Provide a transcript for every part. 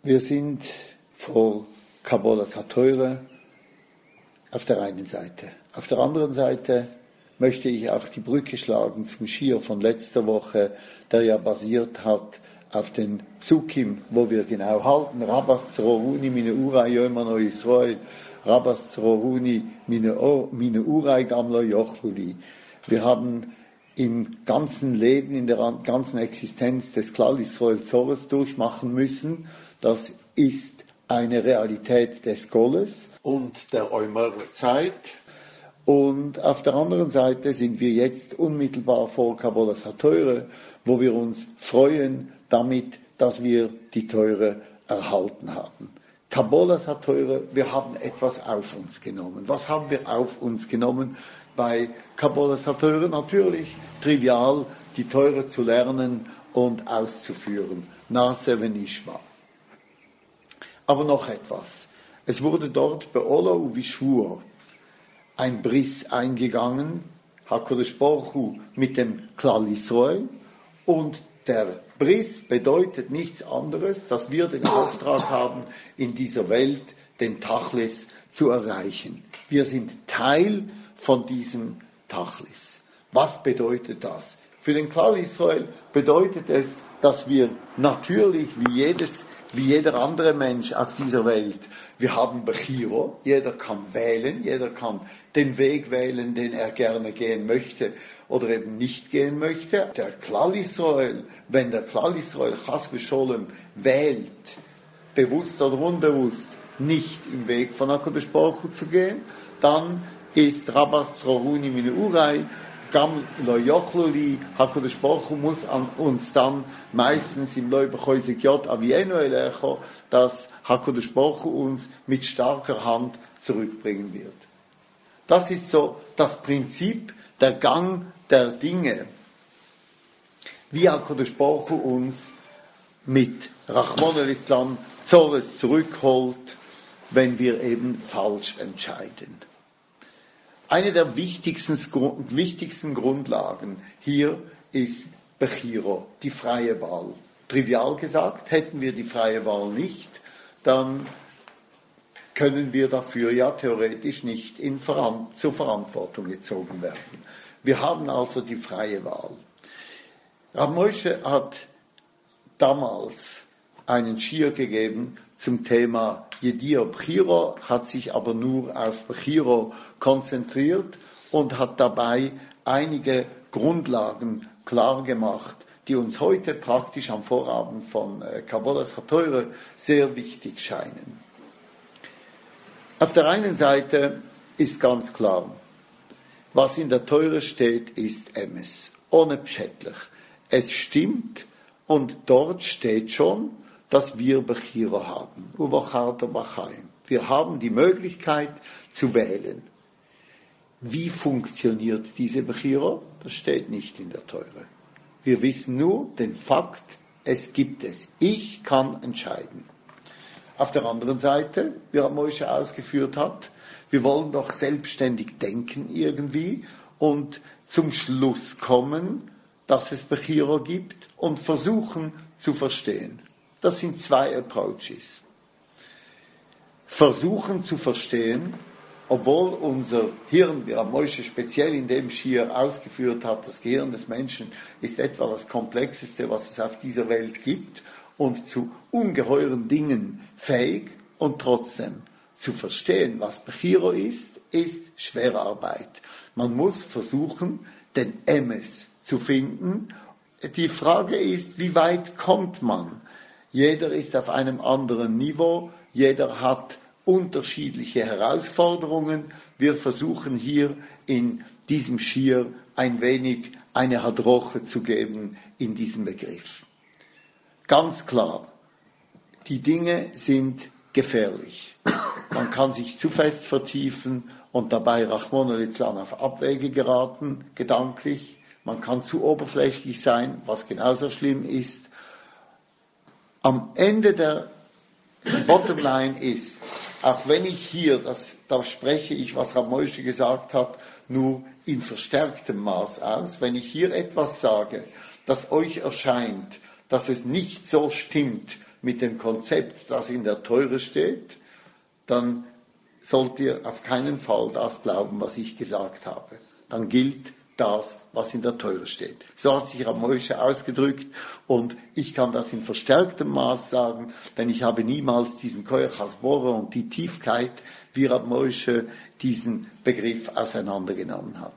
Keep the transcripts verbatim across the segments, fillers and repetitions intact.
Wir sind vor Kabbalas HaTorah auf der einen Seite. Auf der anderen Seite möchte ich auch die Brücke schlagen zum Schir von letzter Woche, der ja basiert hat auf den Psukim, wo wir genau halten. Rabbas Tzoruni mine Urai Yoman o Yisrael, Rabbas Tzoruni mine Urai Gamlo Yochluli. Wir haben im ganzen Leben, in der ganzen Existenz des Klal Yisrael Zores durchmachen müssen. Das ist eine Realität des Goles und der Eumer-Zeit. Und auf der anderen Seite sind wir jetzt unmittelbar vor Kabbalas HaTorah, wo wir uns freuen damit, dass wir die Teure erhalten haben. Kabbalas HaTorah, wir haben etwas auf uns genommen. Was haben wir auf uns genommen bei Kabbalas HaTorah? Natürlich trivial, die Teure zu lernen und auszuführen. Nase v'nishma. Aber noch etwas. Es wurde dort bei Ola u'Vishvur ein Bris eingegangen, HaKadosh Baruch Hu mit dem Klal Yisrael, und der Bris bedeutet nichts anderes, dass wir den Auftrag haben, in dieser Welt den Tachlis zu erreichen. Wir sind Teil von diesem Tachlis. Was bedeutet das? Für den Klal Yisrael bedeutet es, dass wir natürlich wie jedes Wie jeder andere Mensch auf dieser Welt. Wir haben Bechiro, jeder kann wählen, jeder kann den Weg wählen, den er gerne gehen möchte oder eben nicht gehen möchte. Der Klal Yisrael, wenn der Klal Yisrael Chas v'Sholem wählt, bewusst oder unbewusst, nicht im Weg von HaKadosh Baruch Hu zu gehen, dann ist Rabbas Tzoruni mine Urai, Gam lo Yochluli, HaKadosh Baruch Hu muss an uns dann meistens im Loi b'choisek Yod Avienu Elecho, dass HaKadosh Baruch Hu uns mit starker Hand zurückbringen wird. Das ist so das Prinzip, der Gang der Dinge, wie HaKadosh Baruch Hu uns mit Rachmon el-Islam Zores zurückholt, wenn wir eben falsch entscheiden. Eine der wichtigsten, wichtigsten Grundlagen hier ist Bechiro, die freie Wahl. Trivial gesagt, hätten wir die freie Wahl nicht, dann können wir dafür ja theoretisch nicht in Veran- zur Verantwortung gezogen werden. Wir haben also die freie Wahl. Rav Moshe hat damals einen Schir gegeben zum Thema Yedir Bechiro, hat sich aber nur auf Bechiro konzentriert und hat dabei einige Grundlagen klar gemacht, die uns heute praktisch am Vorabend von Kabbalas HaTorah sehr wichtig scheinen. Auf der einen Seite ist ganz klar, was in der Teure steht, ist Emes, ohne Pschätlich. Es stimmt und dort steht schon, dass wir Bechiro haben. Wir haben die Möglichkeit zu wählen. Wie funktioniert diese Bechiro? Das steht nicht in der Teure. Wir wissen nur den Fakt, es gibt es. Ich kann entscheiden. Auf der anderen Seite, wie Rav Moshe ausgeführt hat, wir wollen doch selbstständig denken irgendwie und zum Schluss kommen, dass es Bechiro gibt und versuchen zu verstehen. Das sind zwei Approaches. Versuchen zu verstehen, obwohl unser Hirn, wie Rav Moshe speziell in dem Schir ausgeführt hat, das Gehirn des Menschen ist etwa das Komplexeste, was es auf dieser Welt gibt und zu ungeheuren Dingen fähig, und trotzdem zu verstehen, was Bechiro ist, ist Schwerarbeit. Man muss versuchen, den Emes zu finden. Die Frage ist, wie weit kommt man? Jeder ist auf einem anderen Niveau, jeder hat unterschiedliche Herausforderungen. Wir versuchen hier in diesem Schir ein wenig eine Hadroche zu geben in diesem Begriff. Ganz klar, die Dinge sind gefährlich. Man kann sich zu fest vertiefen und dabei Rachmon el-Islam auf Abwege geraten, gedanklich. Man kann zu oberflächlich sein, was genauso schlimm ist. Am Ende der Bottomline ist, auch wenn ich hier, das, da spreche ich, was Rav Moshe gesagt hat, nur in verstärktem Maß aus, wenn ich hier etwas sage, das euch erscheint, dass es nicht so stimmt, mit dem Konzept, das in der Teure steht, dann sollt ihr auf keinen Fall das glauben, was ich gesagt habe. Dann gilt das, was in der Teure steht. So hat sich Rab Moshe ausgedrückt und ich kann das in verstärktem Maß sagen, denn ich habe niemals diesen Koyach Hasbora und die Tiefkeit, wie Rab Moshe diesen Begriff auseinandergenommen hat.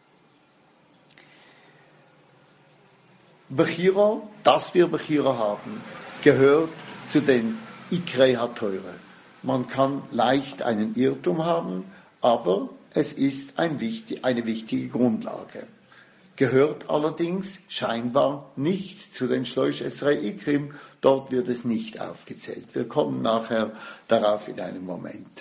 Bechira, dass wir Bechira haben, gehört zu den Ikrei HaTeure. Man kann leicht einen Irrtum haben, aber es ist ein wichtig, eine wichtige Grundlage. Gehört allerdings scheinbar nicht zu den Shlosh Esrei Ikrim, dort wird es nicht aufgezählt. Wir kommen nachher darauf in einem Moment.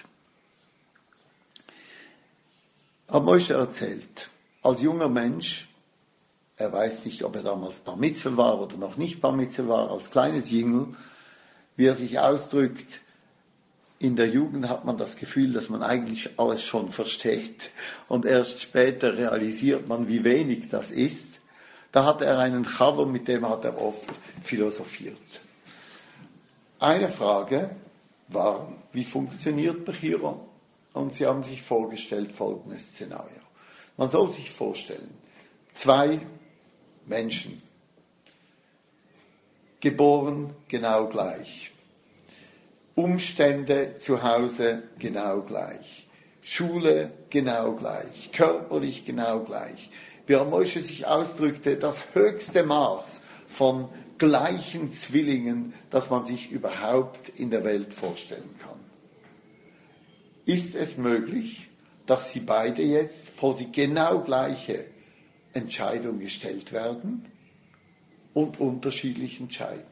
Rab Moshe erzählt, als junger Mensch, er weiß nicht, ob er damals Bar Mitzvah war oder noch nicht Bar Mitzvah war, als kleines Jüngel, wie er sich ausdrückt, in der Jugend hat man das Gefühl, dass man eigentlich alles schon versteht und erst später realisiert man, wie wenig das ist. Da hatte er einen Chaver, mit dem hat er oft philosophiert. Eine Frage war, wie funktioniert Bechira? Und sie haben sich vorgestellt folgendes Szenario. Man soll sich vorstellen, zwei Menschen, geboren genau gleich. Umstände zu Hause genau gleich. Schule genau gleich. Körperlich genau gleich. Wie Rab Moshe sich ausdrückte, das höchste Maß von gleichen Zwillingen, das man sich überhaupt in der Welt vorstellen kann. Ist es möglich, dass sie beide jetzt vor die genau gleiche Entscheidung gestellt werden und unterschiedlich entscheiden?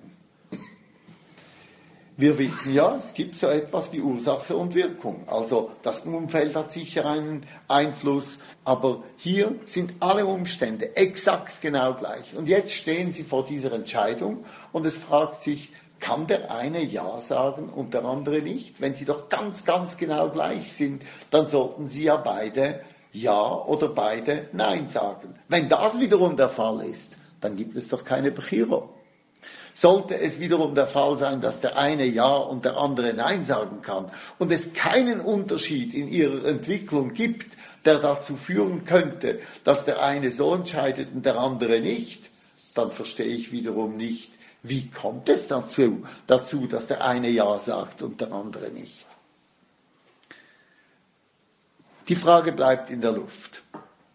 Wir wissen ja, es gibt so etwas wie Ursache und Wirkung. Also das Umfeld hat sicher einen Einfluss, aber hier sind alle Umstände exakt genau gleich. Und jetzt stehen sie vor dieser Entscheidung und es fragt sich, kann der eine Ja sagen und der andere nicht? Wenn sie doch ganz, ganz genau gleich sind, dann sollten sie ja beide Ja oder beide Nein sagen. Wenn das wiederum der Fall ist, dann gibt es doch keine Bechira. Sollte es wiederum der Fall sein, dass der eine Ja und der andere Nein sagen kann und es keinen Unterschied in ihrer Entwicklung gibt, der dazu führen könnte, dass der eine so entscheidet und der andere nicht, dann verstehe ich wiederum nicht, wie kommt es dazu, dazu, dass der eine Ja sagt und der andere nicht. Die Frage bleibt in der Luft.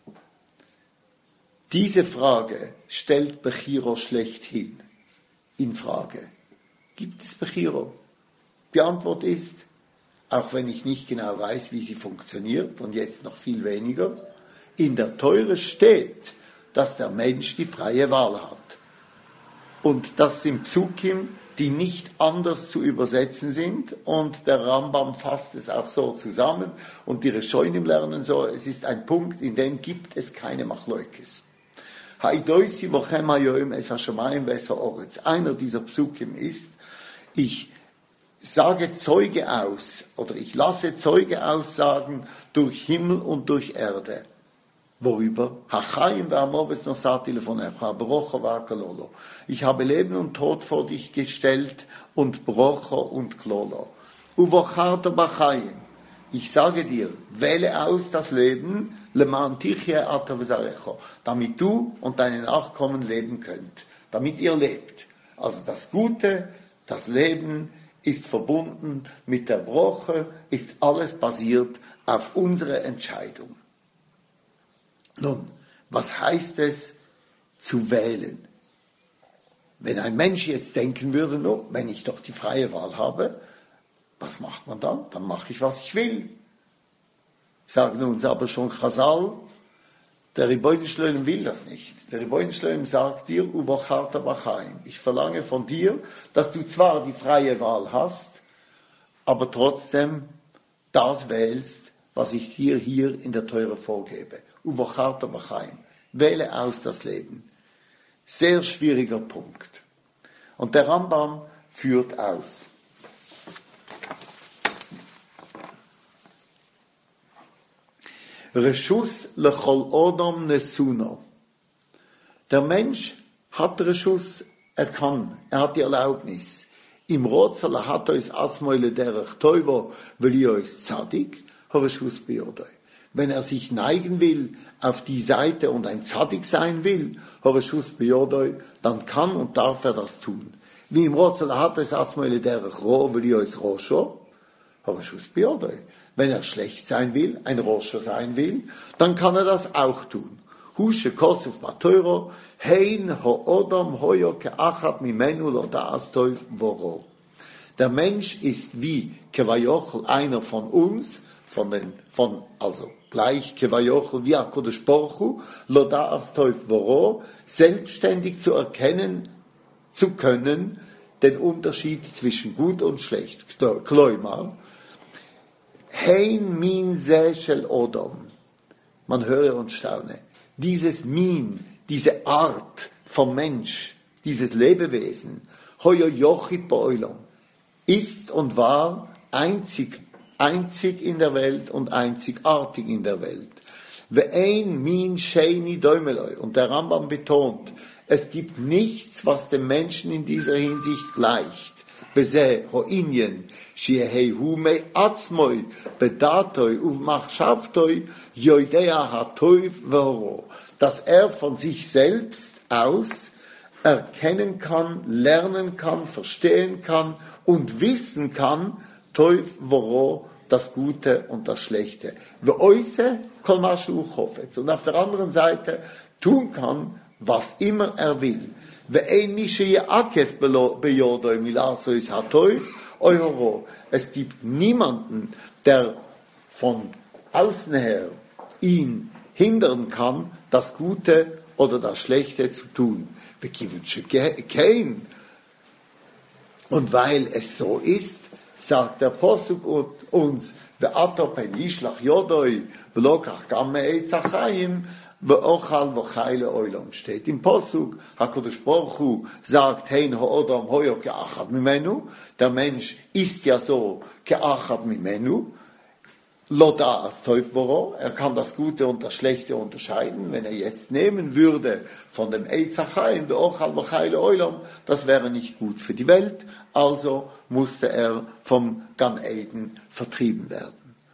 Diese Frage stellt Bechira schlechthin in Frage. Gibt es Bechira? Die Antwort ist, auch wenn ich nicht genau weiß, wie sie funktioniert und jetzt noch viel weniger, in der Teure steht, dass der Mensch die freie Wahl hat. Und das sind Psukim, die nicht anders zu übersetzen sind und der Rambam fasst es auch so zusammen und die Rishonim lernen so, es ist ein Punkt, in dem gibt es keine Machleukes. Einer dieser Psukim ist, ich sage Zeuge aus oder ich lasse Zeuge aussagen durch Himmel und durch Erde. Worüber? Ich habe Leben und Tod vor dich gestellt und Brocha und Klolo. Ich sage dir, wähle aus das Leben, damit du und deine Nachkommen leben könnt, damit ihr lebt. Also das Gute, das Leben ist verbunden mit der Broche, ist alles basiert auf unsere Entscheidung. Nun, was heißt es, zu wählen? Wenn ein Mensch jetzt denken würde, no, wenn ich doch die freie Wahl habe, was macht man dann? Dann mache ich, was ich will. Sagen uns aber schon Chazal, der Ribono Shel Olam will das nicht. Der Ribono Shel Olam sagt dir, Uvacharta B'chaim. Ich verlange von dir, dass du zwar die freie Wahl hast, aber trotzdem das wählst, was ich dir hier in der Teure vorgebe. Uvacharta B'chaim. Wähle aus das Leben. Sehr schwieriger Punkt. Und der Rambam führt aus. Reshus lechol odom nesuno. Der Mensch hat Reshus, er kann, er hat die Erlaubnis, Im Rotzala hat ois asmoile derech toivo, will ois zadig, horeshus biodoi. Wenn er sich neigen will auf die Seite und ein Zadig sein will, horeshus biodoi, dann kann und darf er das tun. Wie im Rotzala hat ois asmoile derech ro, will ois rosho, horeshus biodoi. Wenn er schlecht sein will, ein Rosho sein will, dann kann er das auch tun. Hushe kosuf batoiro, hein ho odom hoyo keachat mimenu lo daas toiv voro. Der Mensch ist wie Kevayochel, einer von uns, von den, von, also gleich Kevayochel wie HaKadosh Baruch Hu, lo daas toiv voro, selbstständig zu erkennen, zu können, den Unterschied zwischen gut und schlecht. Kloimar, hein min se shel odom. Man höre und staune. Dieses Min, diese Art vom Mensch, dieses Lebewesen, hoyo yochit ba'olam, ist und war einzig, einzig in der Welt und einzigartig in der Welt. Ve'ein min sheini doimeloi. Und der Rambam betont, es gibt nichts, was dem Menschen in dieser Hinsicht gleicht. Beze ho'inyen, shehehu mei atzmoi, bedatoi uvmachshavtoi, yoidea hatoiv v'horo. Dass er von sich selbst aus erkennen kann, lernen kann, verstehen kann und wissen kann, toiv v'horo, das Gute und das Schlechte. Ve'oise kol mashu chofetz. Und auf der anderen Seite tun kann, was immer er will. Es gibt niemanden, der von außen her ihn hindern kann, das Gute oder das Schlechte zu tun. Und weil es so ist, sagt der Posuk uns, steht im Posuk, HaKadosh Baruch Hu sagt, hein ho'odam hoyo ke'achad mimenu, der Mensch ist ja so ke'achad mimenu, lo da'as toiv voro, er kann das Gute und das Schlechte unterscheiden. Wenn er jetzt nehmen würde von dem Eitz HaChaim, be'ochal v'chayle oilam, das wäre nicht gut für die Welt, also musste er vom Gan Eden vertrieben werden.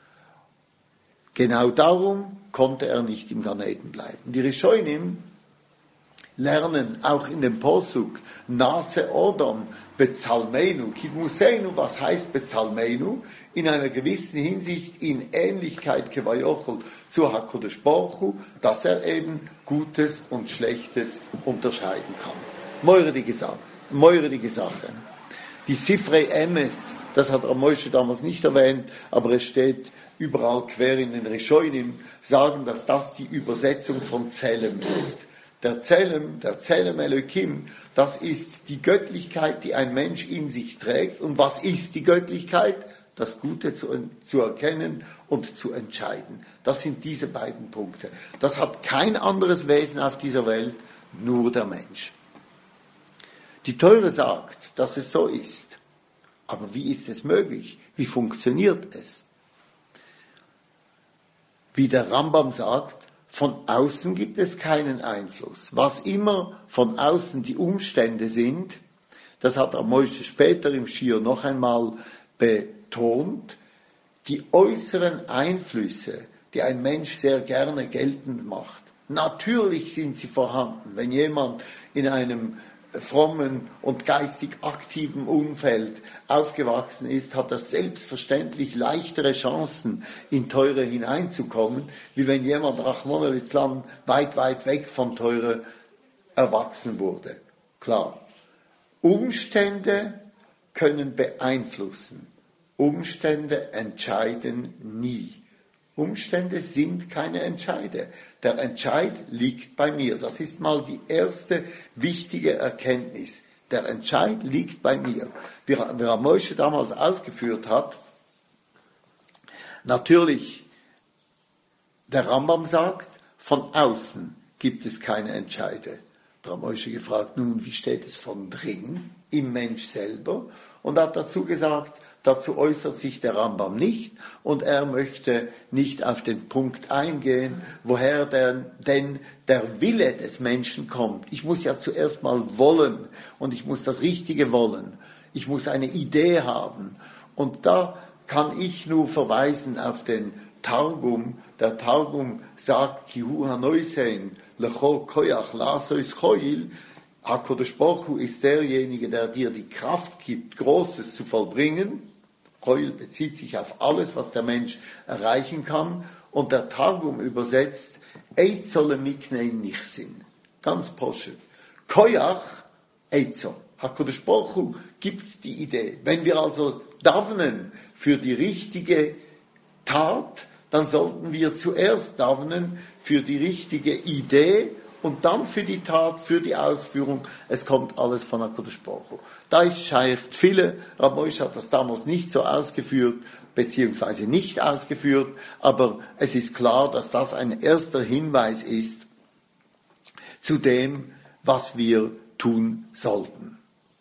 Genau darum konnte er nicht im Gan Eden bleiben. Die Rishonim lernen auch in dem Posuk Nase Odom Bezalmeinu, Kidmuseinu, was heißt Bezalmeinu? In einer gewissen Hinsicht in Ähnlichkeit Kevayochel zu HaKadosh Baruch Hu, dass er eben Gutes und Schlechtes unterscheiden kann. Meurige Sache. Meurige Sache. Die Sifrei Emes, das hat Ramoshe damals nicht erwähnt, aber es steht überall quer in den Rishonim, sagen, dass das die Übersetzung von Zelem ist. Der Zelem, der Zelem Elokim, das ist die Göttlichkeit, die ein Mensch in sich trägt. Und was ist die Göttlichkeit? Das Gute zu, zu erkennen und zu entscheiden. Das sind diese beiden Punkte. Das hat kein anderes Wesen auf dieser Welt, nur der Mensch. Die Teure sagt, dass es so ist. Aber wie ist es möglich? Wie funktioniert es? Wie der Rambam sagt, von außen gibt es keinen Einfluss. Was immer von außen die Umstände sind, das hat Ramoshe später im Schir noch einmal betont, die äußeren Einflüsse, die ein Mensch sehr gerne geltend macht. Natürlich sind sie vorhanden. Wenn jemand in einem frommen und geistig aktiven Umfeld aufgewachsen ist, hat er selbstverständlich leichtere Chancen, in Teure hineinzukommen, wie wenn jemand Rachmana litzlan weit, weit weg von Teure erwachsen wurde. Klar. Umstände können beeinflussen. Umstände entscheiden nie. Umstände sind keine Entscheide. Der Entscheid liegt bei mir. Das ist mal die erste wichtige Erkenntnis. Der Entscheid liegt bei mir. Wie Ramoshe damals ausgeführt hat, natürlich, der Rambam sagt, von außen gibt es keine Entscheide. Ramoshe gefragt, nun, wie steht es von drin, im Mensch selber? Und hat dazu gesagt, dazu äußert sich der Rambam nicht und er möchte nicht auf den Punkt eingehen, woher der, denn der Wille des Menschen kommt. Ich muss ja zuerst mal wollen und ich muss das Richtige wollen. ich muss eine Idee haben. Und da kann ich nur verweisen auf den Targum. Der Targum sagt, Kihu hanoisein, lecho koyach lasois choil. HaKadosh Baruch Hu ist derjenige, der dir die Kraft gibt, Großes zu vollbringen. Choil bezieht sich auf alles, was der Mensch erreichen kann. Und der Targum übersetzt, Eitzole miknein nichsin. Ganz poschet. Koyach, Eizo. HaKadosh Baruch Hu gibt die Idee. Wenn wir also davnen für die richtige Tat, dann sollten wir zuerst davnen für die richtige Idee und dann für die Tat, für die Ausführung. Es kommt alles von HaKadosh Baruch Hu. Da ist Shaykh Tfile. Rav Moshe hat das damals nicht so ausgeführt, beziehungsweise nicht ausgeführt, aber es ist klar, dass das ein erster Hinweis ist zu dem, was wir tun sollten.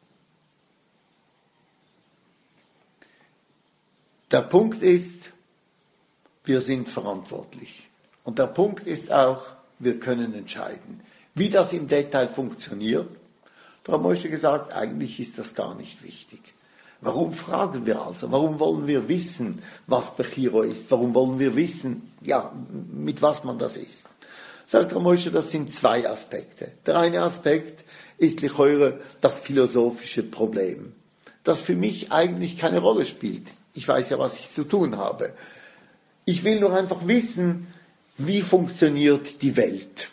Der Punkt ist, wir sind verantwortlich. Und der Punkt ist auch, wir können entscheiden. Wie das im Detail funktioniert, da haben wir schon gesagt, eigentlich ist das gar nicht wichtig. Warum fragen wir also? Warum wollen wir wissen, was Bechiro ist? Warum wollen wir wissen, ja, mit was man das isst? Sagt Moshe, das sind zwei Aspekte. Der eine Aspekt ist licheure das philosophische Problem, das für mich eigentlich keine Rolle spielt. Ich weiß ja, was ich zu tun habe. Ich will nur einfach wissen, wie funktioniert die Welt?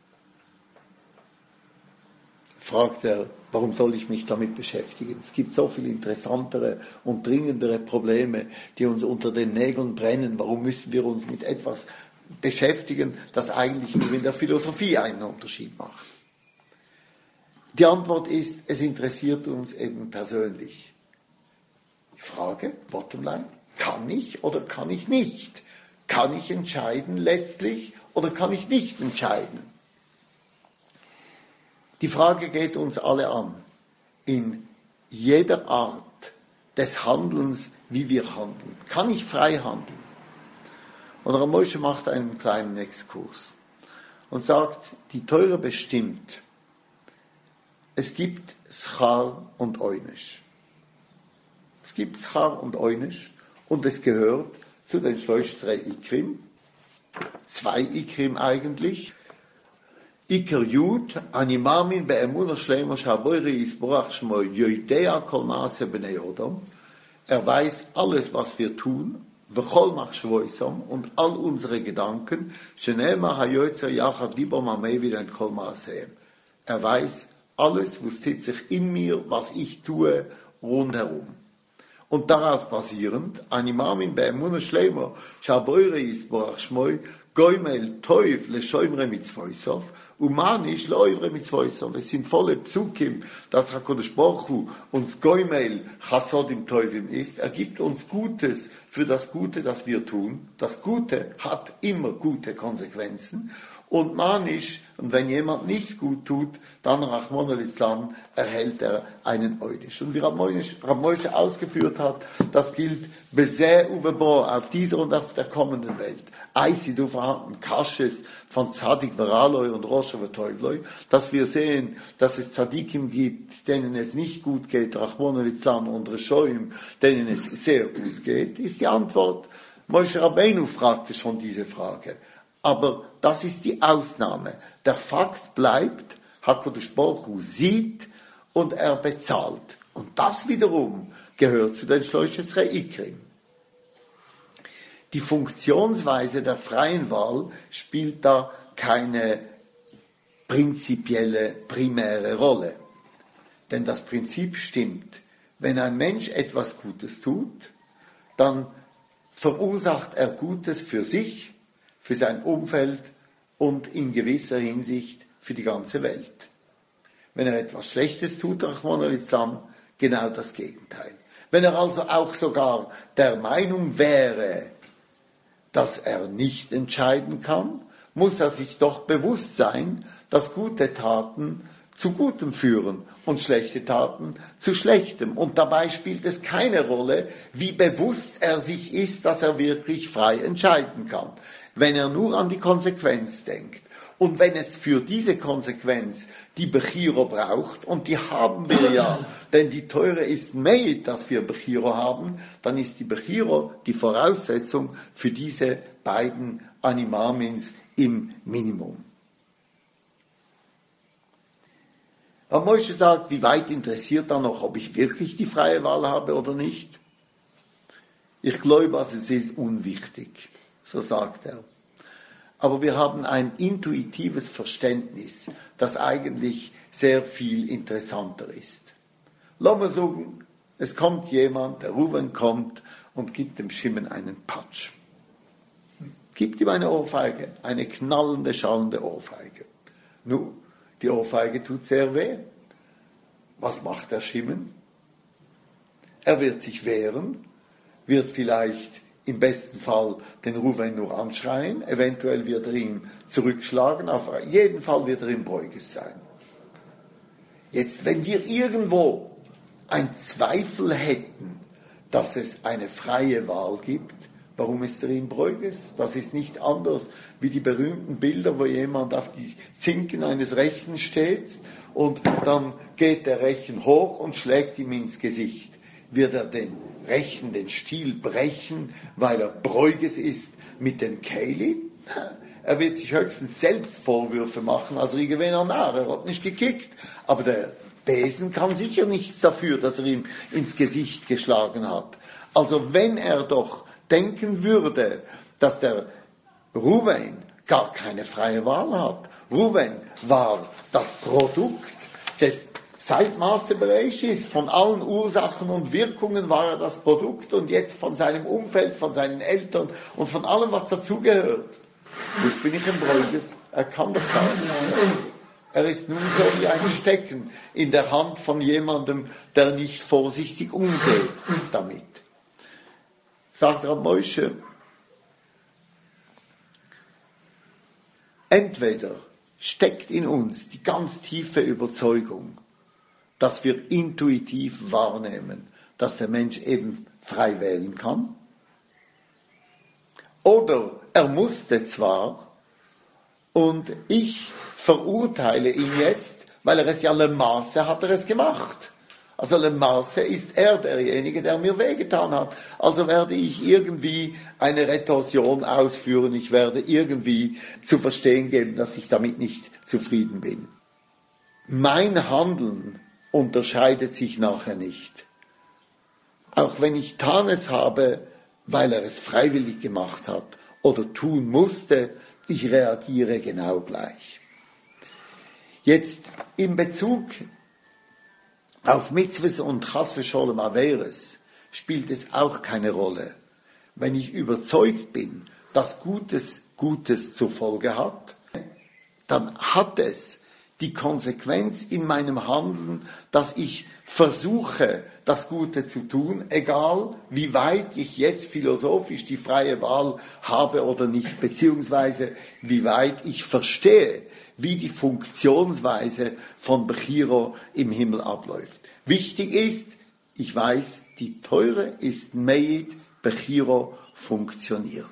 Fragt er, warum soll ich mich damit beschäftigen? Es gibt so viel interessantere und dringendere Probleme, die uns unter den Nägeln brennen. Warum müssen wir uns mit etwas beschäftigen, das eigentlich nur in der Philosophie einen Unterschied macht? Die Antwort ist, es interessiert uns eben persönlich. Die Frage, bottomline, kann ich oder kann ich nicht? Kann ich entscheiden letztlich oder kann ich nicht entscheiden? Die Frage geht uns alle an. In jeder Art des Handelns, wie wir handeln. Kann ich frei handeln? Und Rav Moshe macht einen kleinen Exkurs und sagt, die Teure bestimmt, es gibt Schar und Oynisch. Es gibt Schar und Oynisch und es gehört zu den Schleuchtrei Ikrim, zwei Ikrim eigentlich. Iker Yud, Animamin be'emunah shleima shaboiri yisborach shmo yoidea kol maase b'nei Odom. Er weiß alles, was wir tun, v'chol machshvoisam und all unsere Gedanken, shenema hayoyzer yachad libo mamei wieder kol maaseem. Er weiß alles, was tut sich in mir, was ich tue, rundherum. Und darauf basierend, Animamin be'emunah shleima shaboiri yisborach shmo Goimel Teuf lechoimre mitzvoisov, umanisch leuvre mitzvoisov. Es sind volle Psukim, dass HaKadosh Baruch Hu uns Goimel Chasodim Teufim ist. Er gibt uns Gutes für das Gute, das wir tun. Das Gute hat immer gute Konsequenzen. Und manisch, und wenn jemand nicht gut tut, dann Rachmon al-Islam erhält er einen Oynisch. Und wie Rav Moshe ausgeführt hat, das gilt beseh uvebo auf dieser und auf der kommenden Welt. Eisi du vorhanden Kasches von Tzadik Veraloi und Rosh Teufloi, dass wir sehen, dass es Tzadikim gibt, denen es nicht gut geht, Rachmon al-Islam und Reshoim, denen es sehr gut geht, ist die Antwort. Moshe Rabbeinu fragte schon diese Frage. Aber das ist die Ausnahme. Der Fakt bleibt, HaKadosh Baruch Hu sieht und er bezahlt. Und das wiederum gehört zu den Schleuchtrei Ikrim. Die Funktionsweise der freien Wahl spielt da keine prinzipielle, primäre Rolle. Denn das Prinzip stimmt. Wenn ein Mensch etwas Gutes tut, dann verursacht er Gutes für sich, für sein Umfeld und in gewisser Hinsicht für die ganze Welt. Wenn er etwas Schlechtes tut, Rachmon al-Islam, genau das Gegenteil. Wenn er also auch sogar der Meinung wäre, dass er nicht entscheiden kann, muss er sich doch bewusst sein, dass gute Taten zu Gutem führen und schlechte Taten zu Schlechtem. Und dabei spielt es keine Rolle, wie bewusst er sich ist, dass er wirklich frei entscheiden kann. Wenn er nur an die Konsequenz denkt Und wenn es für diese Konsequenz die Bechiro braucht, und die haben wir ja, denn die Teure ist made, dass wir Bechiro haben, dann ist die Bechiro die Voraussetzung für diese beiden Animamins im Minimum. Aber Moshe sagt, wie weit interessiert er noch, ob ich wirklich die freie Wahl habe oder nicht? Ich glaube, also es ist unwichtig, so sagt er. Aber wir haben ein intuitives Verständnis, das eigentlich sehr viel interessanter ist. Lass mal sagen, es kommt jemand, der Ruven kommt und gibt dem Shimon einen Patsch. Gibt ihm eine Ohrfeige, eine knallende, schallende Ohrfeige. Nun, die Ohrfeige tut sehr weh. Was macht der Shimon? Er wird sich wehren, wird vielleicht im besten Fall den Ruven nur anschreien, eventuell wird er ihn zurückschlagen, auf jeden Fall wird er im Beuges sein. Jetzt, wenn wir irgendwo einen Zweifel hätten, dass es eine freie Wahl gibt, warum ist er in Beuges? Das ist nicht anders wie die berühmten Bilder, wo jemand auf die Zinken eines Rechen steht und dann geht der Rechen hoch und schlägt ihm ins Gesicht. Wird er den Rechen, den Stiel brechen, weil er Beuges ist mit dem Keili? Er wird sich höchstens selbst Vorwürfe machen, also ich gewinne nach, er hat nicht gekickt. Aber der Besen kann sicher nichts dafür, dass er ihm ins Gesicht geschlagen hat. Also wenn er doch denken würde, dass der Ruven gar keine freie Wahl hat. Ruven war das Produkt des Zeitmaßbereichs, von allen Ursachen und Wirkungen war er das Produkt und jetzt von seinem Umfeld, von seinen Eltern und von allem, was dazugehört. Jetzt bin ich im Beuges, er kann das gar nicht. Er ist nun so wie ein Stecken in der Hand von jemandem, der nicht vorsichtig umgeht damit. Sagt Rab Moshe, entweder steckt in uns die ganz tiefe Überzeugung, dass wir intuitiv wahrnehmen, dass der Mensch eben frei wählen kann, oder er musste zwar, und ich verurteile ihn jetzt, weil er es ja le Masse hat er es gemacht. Also le Masse ist er derjenige, der mir wehgetan hat. Also werde ich irgendwie eine Retorsion ausführen, ich werde irgendwie zu verstehen geben, dass ich damit nicht zufrieden bin. Mein Handeln unterscheidet sich nachher nicht. Auch wenn ich Tanes habe, weil er es freiwillig gemacht hat oder tun musste, ich reagiere genau gleich. Jetzt in Bezug auf Mitzvahs und Chas v'Sholom Averes spielt es auch keine Rolle. Wenn ich überzeugt bin, dass Gutes Gutes zur Folge hat, dann hat es die Konsequenz in meinem Handeln, dass ich versuche, das Gute zu tun, egal wie weit ich jetzt philosophisch die freie Wahl habe oder nicht, beziehungsweise wie weit ich verstehe, wie die Funktionsweise von Bechiro im Himmel abläuft. Wichtig ist, ich weiß, die Teure ist made, Bechiro funktioniert.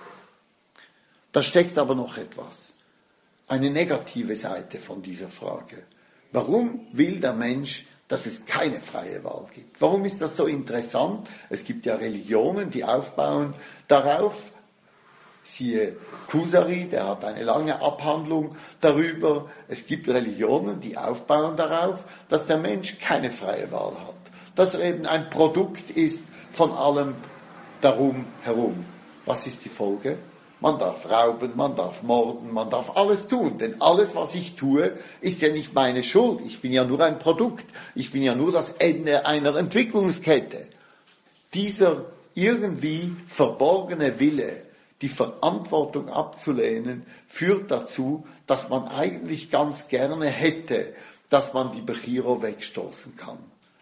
Da steckt aber noch etwas. Eine negative Seite von dieser Frage. Warum will der Mensch, dass es keine freie Wahl gibt? Warum ist das so interessant? Es gibt ja Religionen, die aufbauen darauf. Siehe Kusari, der hat eine lange Abhandlung darüber. Es gibt Religionen, die aufbauen darauf, dass der Mensch keine freie Wahl hat. Dass er eben ein Produkt ist von allem darum herum. Was ist die Folge? Man darf rauben, man darf morden, man darf alles tun. Denn alles, was ich tue, ist ja nicht meine Schuld. Ich bin ja nur ein Produkt. Ich bin ja nur das Ende einer Entwicklungskette. Dieser irgendwie verborgene Wille, die Verantwortung abzulehnen, führt dazu, dass man eigentlich ganz gerne hätte, dass man die Bechiro wegstoßen kann.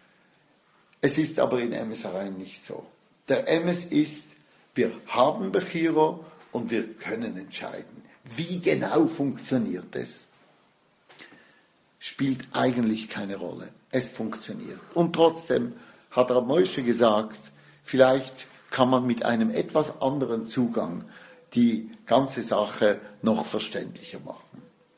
Es ist aber in Emes herein nicht so. Der Emes ist, wir haben Bechiro, und wir können entscheiden. Wie genau funktioniert es? Spielt eigentlich keine Rolle. Es funktioniert. Und trotzdem hat Rab Moshe gesagt, vielleicht kann man mit einem etwas anderen Zugang die ganze Sache noch verständlicher machen.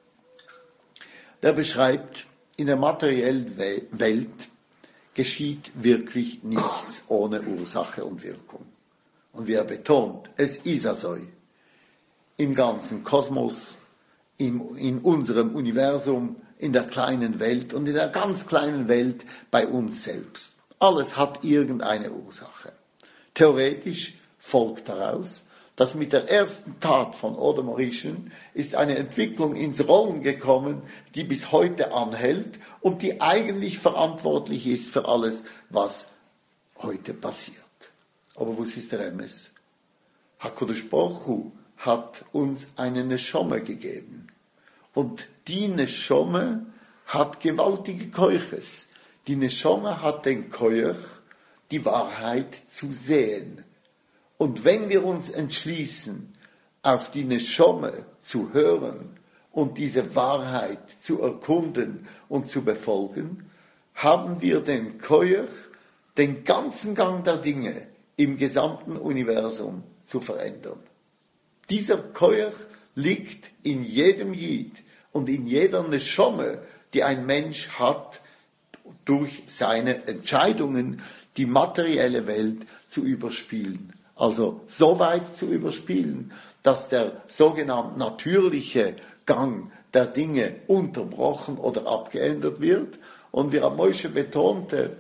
der beschreibt, in der materiellen Welt geschieht wirklich nichts ohne Ursache und Wirkung. Und wie er betont, es ist so. Im ganzen Kosmos, in, in unserem Universum, in der kleinen Welt und in der ganz kleinen Welt bei uns selbst. Alles hat irgendeine Ursache. Theoretisch folgt daraus, dass mit der ersten Tat von Odo Morischen ist eine Entwicklung ins Rollen gekommen, die bis heute anhält und die eigentlich verantwortlich ist für alles, was heute passiert. Aber was ist der Emes? HaKadosh Baruch Hu hat uns eine Neshome gegeben. Und die Neshome hat gewaltige Keuches. Die Neshome hat den Keuch, die Wahrheit zu sehen. Und wenn wir uns entschließen, auf die Neshome zu hören und diese Wahrheit zu erkunden und zu befolgen, haben wir den Keuch, den ganzen Gang der Dinge im gesamten Universum zu verändern. Dieser Keuch liegt in jedem Jid und in jeder Neshome, die ein Mensch hat, durch seine Entscheidungen die materielle Welt zu überspielen. Also so weit zu überspielen, dass der sogenannte natürliche Gang der Dinge unterbrochen oder abgeändert wird. Und wie Rav Moshe betonte,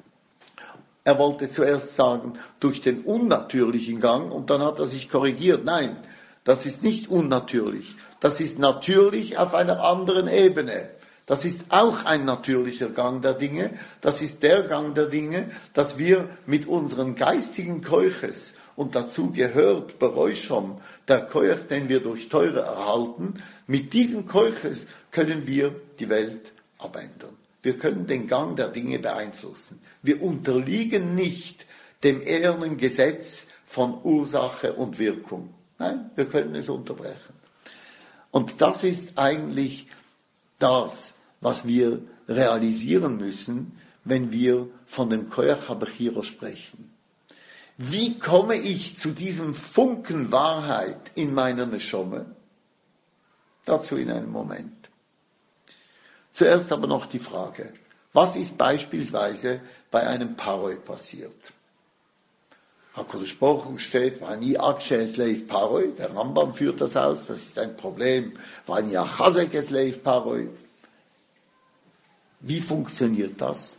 er wollte zuerst sagen, durch den unnatürlichen Gang, und dann hat er sich korrigiert. Nein, das ist nicht unnatürlich. Das ist natürlich auf einer anderen Ebene. Das ist auch ein natürlicher Gang der Dinge. Das ist der Gang der Dinge, dass wir mit unseren geistigen Keuches, und dazu gehört Beräuschung, der Keuch, den wir durch Teure erhalten, mit diesem Keuches können wir die Welt abändern. Wir können den Gang der Dinge beeinflussen. Wir unterliegen nicht dem ehernen Gesetz von Ursache und Wirkung. Nein, wir können es unterbrechen. Und das ist eigentlich das, was wir realisieren müssen, wenn wir von dem Koyach HaBechira sprechen. Wie komme ich zu diesem Funken Wahrheit in meiner Neshome? Dazu in einem Moment. Zuerst aber noch die Frage, was ist beispielsweise bei einem Paroi passiert? HaKadosh Baruch Hu steht, Vani Akshe Esleif Paroi, der Rambam führt das aus, das ist ein Problem, Vani Achazek Esleif Paroi. Wie funktioniert das?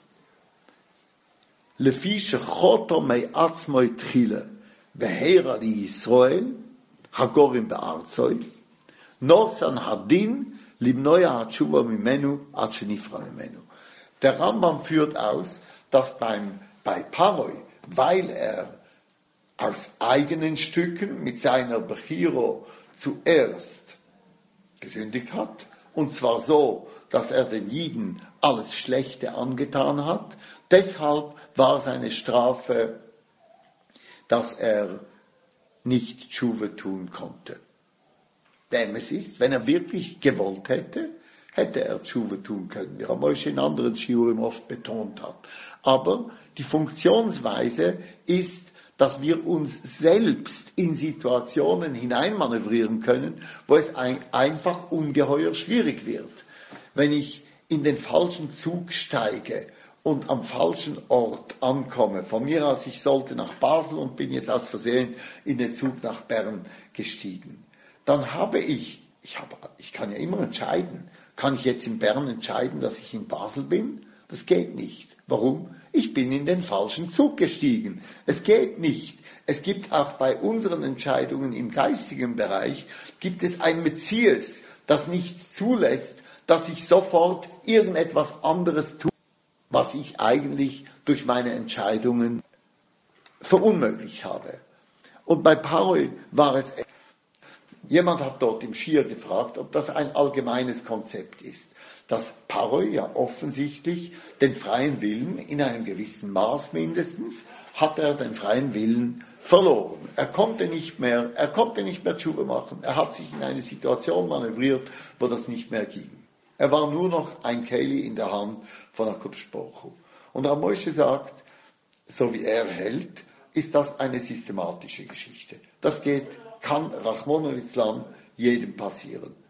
Lefi shechoto mei atzmoi tchile, veheira li Yisrael, hagorim be'arzoi, nosan hadin, libnoya hatshuva mimenu, atchenifra mimenu. Der Rambam führt aus, dass beim, bei Paroi, weil er aus eigenen Stücken mit seiner Bechiro zuerst gesündigt hat, und zwar so, dass er den Jiden alles Schlechte angetan hat. Deshalb war seine Strafe, dass er nicht Tshuwe tun konnte. Wenn es ist, wenn er wirklich gewollt hätte, hätte er Tshuwe tun können, wie Rav Moshe in anderen Shiurim oft betont hat. Aber die Funktionsweise ist, dass wir uns selbst in Situationen hineinmanövrieren können, wo es ein, einfach ungeheuer schwierig wird. Wenn ich in den falschen Zug steige und am falschen Ort ankomme, von mir aus, ich sollte nach Basel und bin jetzt aus Versehen in den Zug nach Bern gestiegen, dann habe ich, ich, habe, ich kann ja immer entscheiden, kann ich jetzt in Bern entscheiden, dass ich in Basel bin? Das geht nicht. Warum? Ich bin in den falschen Zug gestiegen. Es geht nicht. Es gibt auch bei unseren Entscheidungen im geistigen Bereich, gibt es ein Metzies, das nicht zulässt, dass ich sofort irgendetwas anderes tue, was ich eigentlich durch meine Entscheidungen verunmöglicht habe. Und bei Paroi war es, jemand hat dort im Schir gefragt, ob das ein allgemeines Konzept ist, dass Paroi ja offensichtlich den freien Willen in einem gewissen Maß mindestens, hat er den freien Willen verloren. Er konnte nicht mehr, er konnte nicht mehr Tshuva machen. Er hat sich in eine Situation manövriert, wo das nicht mehr ging. Er war nur noch ein Keli in der Hand von HaKadosh Baruch Hu. Und Rav Moshe sagt, so wie er hält, ist das eine systematische Geschichte. Das geht, kann Rachmon litzlan jedem passieren.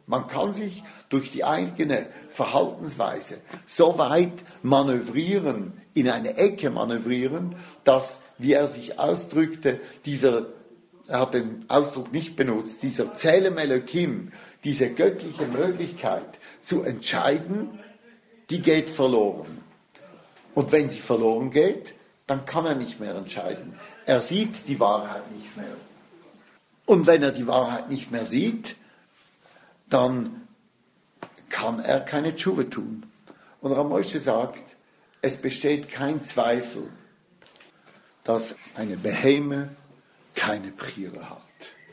Man kann sich durch die eigene Verhaltensweise so weit manövrieren, in eine Ecke manövrieren, dass, wie er sich ausdrückte, dieser, er hat den Ausdruck nicht benutzt, dieser Tselem Elokim, diese göttliche Möglichkeit zu entscheiden, die geht verloren. Und wenn sie verloren geht, dann kann er nicht mehr entscheiden. Er sieht die Wahrheit nicht mehr. Und wenn er die Wahrheit nicht mehr sieht, dann kann er keine Tschuwe tun. Und Rav Moshe sagt, es besteht kein Zweifel, dass eine Beheme keine Bechira hat.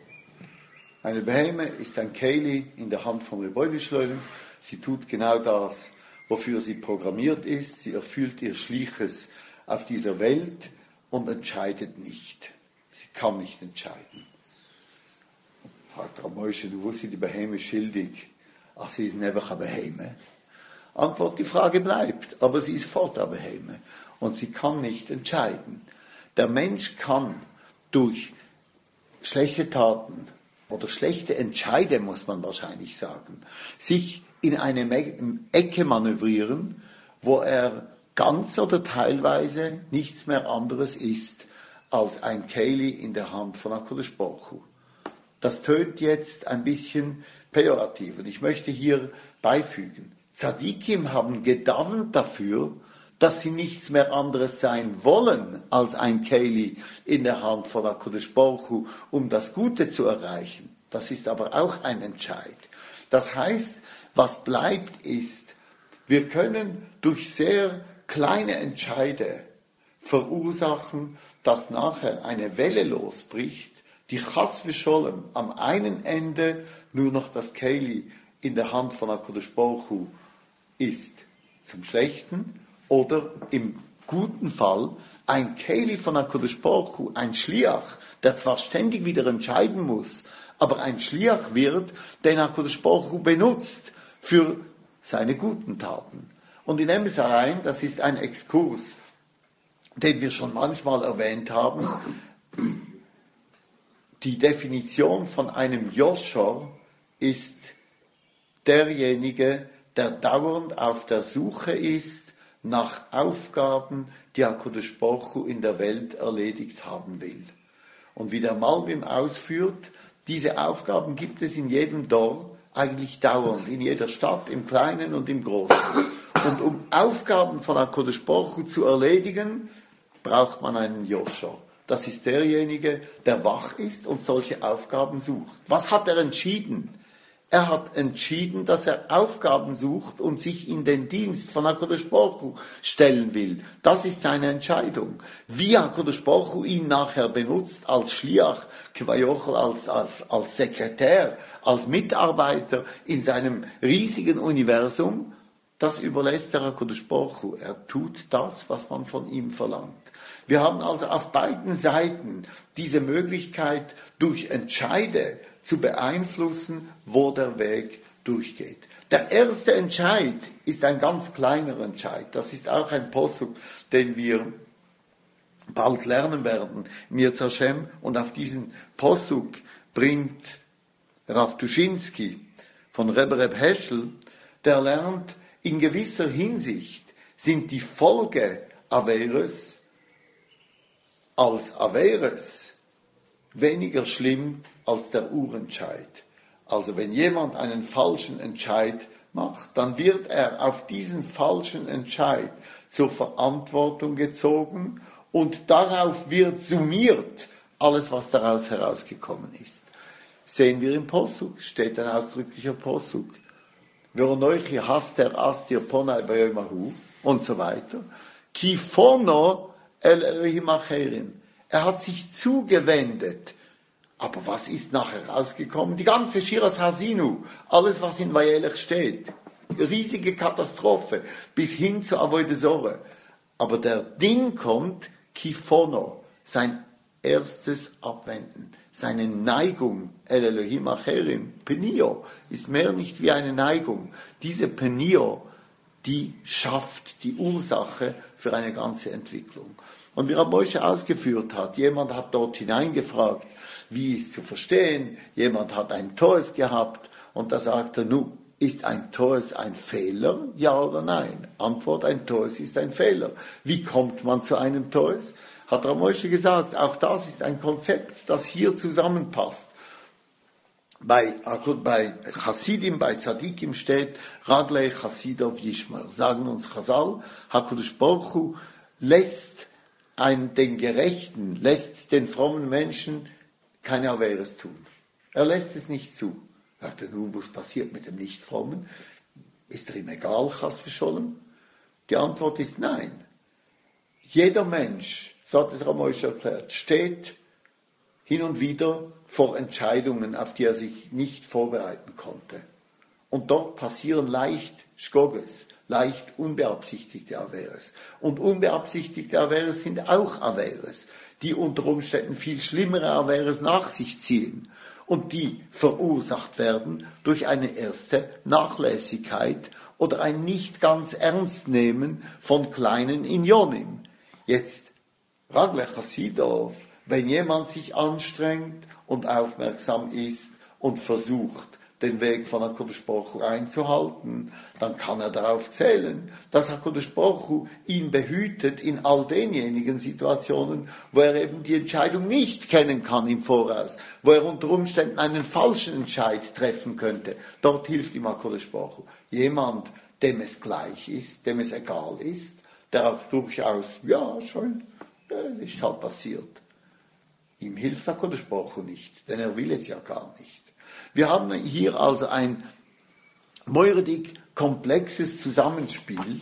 Eine Beheme ist ein Keli in der Hand von Rebbeinu Shloim. Sie tut genau das, wofür sie programmiert ist. Sie erfüllt ihr Schliches auf dieser Welt und entscheidet nicht. Sie kann nicht entscheiden. Fragt Rav Moshe, du wusstest die Beheme schildig. Ach, sie ist nebach eine Beheme. Antwort, die Frage bleibt, aber sie ist fort eine Beheme. Und sie kann nicht entscheiden. Der Mensch kann durch schlechte Taten oder schlechte Entscheide, muss man wahrscheinlich sagen, sich in eine Ecke manövrieren, wo er ganz oder teilweise nichts mehr anderes ist als ein Keli in der Hand von HaKadosh Baruch Hu. Das tönt jetzt ein bisschen pejorativ und ich möchte hier beifügen. Tzadikim haben gedauert dafür, dass sie nichts mehr anderes sein wollen als ein Keli in der Hand von HaKadosh Baruch Hu, um das Gute zu erreichen. Das ist aber auch ein Entscheid. Das heißt, was bleibt ist, wir können durch sehr kleine Entscheide verursachen, dass nachher eine Welle losbricht, die Chas v'Sholem am einen Ende nur noch das Keli in der Hand von HaKadosh Baruch Hu ist zum Schlechten oder im guten Fall ein Keli von HaKadosh Baruch Hu, ein Schliach, der zwar ständig wieder entscheiden muss, aber ein Schliach wird, den HaKadosh Baruch Hu benutzt für seine guten Taten. Und in Emsarein, das ist ein Exkurs, den wir schon manchmal erwähnt haben, die Definition von einem Joshor ist derjenige, der dauernd auf der Suche ist nach Aufgaben, die HaKadosh Baruch Hu in der Welt erledigt haben will. Und wie der Malbim ausführt, diese Aufgaben gibt es in jedem Dorf eigentlich dauernd, in jeder Stadt, im Kleinen und im Großen. Und um Aufgaben von HaKadosh Baruch Hu zu erledigen, braucht man einen Joshua. Das ist derjenige, der wach ist und solche Aufgaben sucht. Was hat er entschieden? Er hat entschieden, dass er Aufgaben sucht und sich in den Dienst von HaKadosh Baruch Hu stellen will. Das ist seine Entscheidung. Wie HaKadosh Baruch Hu ihn nachher benutzt, als Schliach, als, als, als Sekretär, als Mitarbeiter in seinem riesigen Universum, das überlässt der HaKadosh Baruch Hu. Er tut das, was man von ihm verlangt. Wir haben also auf beiden Seiten diese Möglichkeit, durch Entscheide zu beeinflussen, wo der Weg durchgeht. Der erste Entscheid ist ein ganz kleiner Entscheid. Das ist auch ein Posuk, den wir bald lernen werden, Mirza Hashem. Und auf diesen Posuk bringt Rav Tuschinski von Rebbe Reb Heschel, der lernt, in gewisser Hinsicht sind die Folge Averes als Averes weniger schlimm als der Urentscheid. Also wenn jemand einen falschen Entscheid macht, dann wird er auf diesen falschen Entscheid zur Verantwortung gezogen und darauf wird summiert alles, was daraus herausgekommen ist. Sehen wir im Posuk, steht ein ausdrücklicher Posuk. Veronoichi haster astir ponai bayomahu und so weiter. Kifono el Elohim acherim. Er hat sich zugewendet. Aber was ist nachher rausgekommen? Die ganze Shiras Hasinu, alles was in Vayelech steht. Riesige Katastrophe, bis hin zu Avoide Zorah. Aber der Ding kommt, Kifono, sein erstes Abwenden, seine Neigung, El Elohim Acherim, Penio, ist mehr nicht wie eine Neigung. Diese Penio, die schafft die Ursache für eine ganze Entwicklung. Und wie Rav Moshe ausgeführt hat, jemand hat dort hineingefragt, wie ist zu verstehen, jemand hat ein Toes gehabt Und da sagt er, nu, ist ein Toes ein Fehler, ja oder nein? Antwort, ein Toes ist ein Fehler. Wie kommt man zu einem Toes? Hat Rav Moshe gesagt, auch das ist ein Konzept, das hier zusammenpasst. Bei, bei Chassidim, bei Tzadikim steht, Raglei Chassidov Yishmer. Sagen uns Chazal, HaKadosh Baruch Hu lässt einen, den Gerechten, lässt den frommen Menschen keine Averes tun. Er lässt es nicht zu. Er sagte, nun, was passiert mit dem Nicht-Frommen? Ist er ihm egal, Chas v'Sholem? Die Antwort ist nein. Jeder Mensch, so hat es Rav Moshe erklärt, steht hin und wieder vor Entscheidungen, auf die er sich nicht vorbereiten konnte. Und dort passieren leicht Schgoges, leicht unbeabsichtigte Averes. Und unbeabsichtigte Averes sind auch Averes, die unter Umständen viel schlimmere Averes nach sich ziehen und die verursacht werden durch eine erste Nachlässigkeit oder ein nicht ganz Ernstnehmen von kleinen Inyonim. Jetzt, Raglei Chassidov, wenn jemand sich anstrengt und aufmerksam ist und versucht, den Weg von HaKadosh Baruch Hu einzuhalten, dann kann er darauf zählen, dass HaKadosh Baruch Hu ihn behütet in all denjenigen Situationen, wo er eben die Entscheidung nicht kennen kann im Voraus, wo er unter Umständen einen falschen Entscheid treffen könnte. Dort hilft ihm HaKadosh Baruch Hu. Jemand, dem es gleich ist, dem es egal ist, der auch durchaus, ja, schon, ist halt passiert. Ihm hilft HaKadosh Baruch Hu nicht, denn er will es ja gar nicht. Wir haben hier also ein moiridig komplexes Zusammenspiel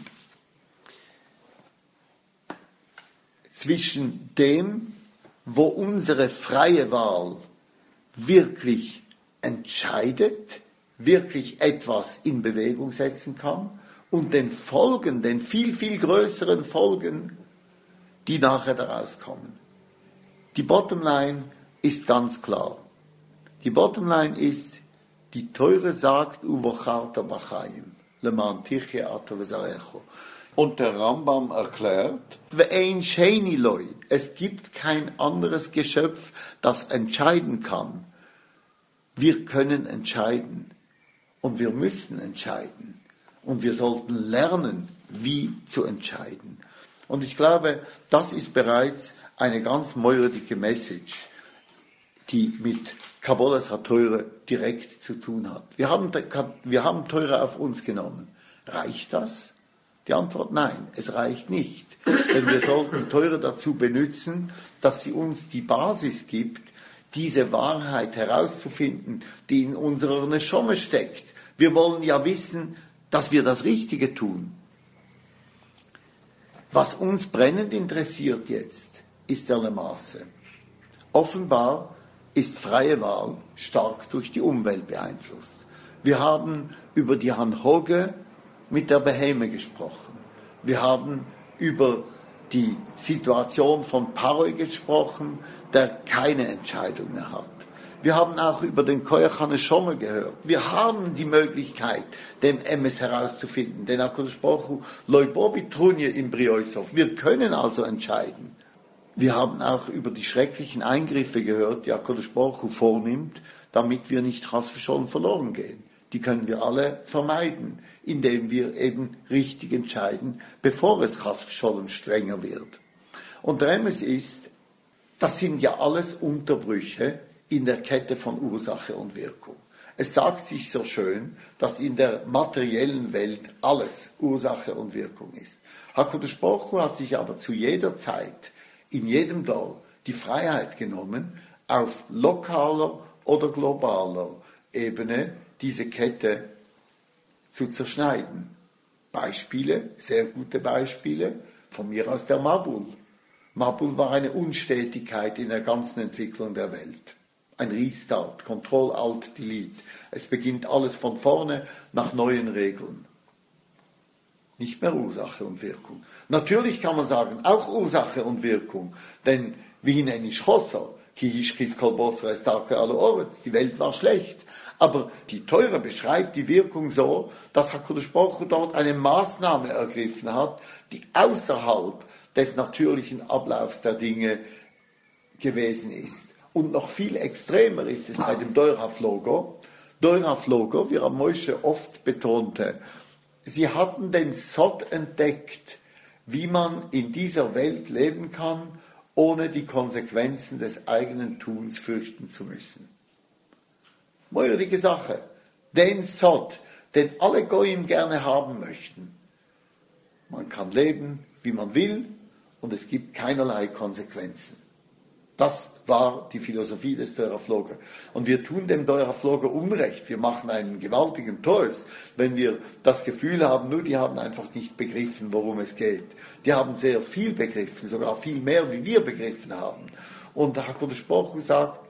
zwischen dem, wo unsere freie Wahl wirklich entscheidet, wirklich etwas in Bewegung setzen kann, und den Folgen, den viel, viel größeren Folgen, die nachher daraus kommen. Die Bottomline ist ganz klar. Die Bottomline ist, die Teure sagt, Uvocharta Bachayim, leman tiche ata v'zarecho. Und der Rambam erklärt, Ve'ein sheini loi, es gibt kein anderes Geschöpf, das entscheiden kann. Wir können entscheiden und wir müssen entscheiden und wir sollten lernen, wie zu entscheiden. Und ich glaube, das ist bereits eine ganz moiridige Message, die mit Kabbalas HaTeure direkt zu tun hat. Wir haben, wir haben Teure auf uns genommen. Reicht das? Die Antwort nein, es reicht nicht. Denn wir sollten Teure dazu benutzen, dass sie uns die Basis gibt, diese Wahrheit herauszufinden, die in unserer Neshome steckt. Wir wollen ja wissen, dass wir das Richtige tun. Was uns brennend interessiert jetzt, ist der Lemaße. Offenbar ist freie Wahl stark durch die Umwelt beeinflusst. Wir haben über die Hanhoge mit der Beheme gesprochen. Wir haben über die Situation von Paroi gesprochen, der keine Entscheidung mehr hat. Wir haben auch über den Koyach HaNeshome gehört. Wir haben die Möglichkeit, den Emes herauszufinden. Den HaKadosh Baruch Hu loi bo bitrunje im Brioisov. Wir können also entscheiden. Wir haben auch über die schrecklichen Eingriffe gehört, die HaKadosh Baruch Hu vornimmt, damit wir nicht Chas v'Sholem verloren gehen. Die können wir alle vermeiden, indem wir eben richtig entscheiden, bevor es Chas v'Sholem strenger wird. Und der Emes ist, das sind ja alles Unterbrüche in der Kette von Ursache und Wirkung. Es sagt sich so schön, dass in der materiellen Welt alles Ursache und Wirkung ist. HaKadosh Baruch Hu hat sich aber zu jeder Zeit, in jedem Dor, die Freiheit genommen, auf lokaler oder globaler Ebene diese Kette zu zerschneiden. Beispiele, sehr gute Beispiele, von mir aus der Mabul. Mabul war eine Unstetigkeit in der ganzen Entwicklung der Welt. Ein Restart, Control, Alt, Delete. Es beginnt alles von vorne nach neuen Regeln. Nicht mehr Ursache und Wirkung. Natürlich kann man sagen, auch Ursache und Wirkung, denn wie nenne ich Chosser? Die Welt war schlecht. Aber die Teure beschreibt die Wirkung so, dass HaKadosh Baruch Hu dort eine Maßnahme ergriffen hat, die außerhalb des natürlichen Ablaufs der Dinge gewesen ist. Und noch viel extremer ist es bei dem Dor HaFlogo. Doira-Floger, wie Rav Moshe oft betonte, sie hatten den Sod entdeckt, wie man in dieser Welt leben kann, ohne die Konsequenzen des eigenen Tuns fürchten zu müssen. Moirige Sache. Den Sod, den alle Goyim gerne haben möchten. Man kann leben, wie man will, und es gibt keinerlei Konsequenzen. Das war die Philosophie des Doira-Floger. Und wir tun dem Doira-Floger Unrecht. Wir machen einen gewaltigen Tolls, wenn wir das Gefühl haben, nur die haben einfach nicht begriffen, worum es geht. Die haben sehr viel begriffen, sogar viel mehr, wie wir begriffen haben. Und der HaKadosh Baruch Hu sagt,